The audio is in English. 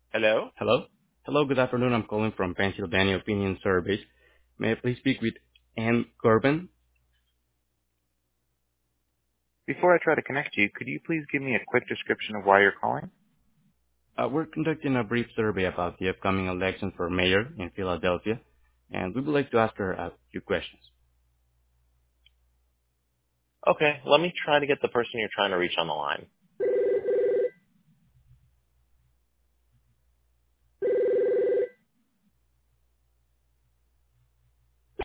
Hello? Hello? Hello, good afternoon. I'm calling from Pennsylvania Opinion Surveys. May I please speak with Ann Corbin? Before I try to connect you, could you please give me a quick description of why you're calling? We're conducting a brief survey about the upcoming election for mayor in Philadelphia, and we would like to ask her a few questions. Okay, let me try to get the person you're trying to reach on the line.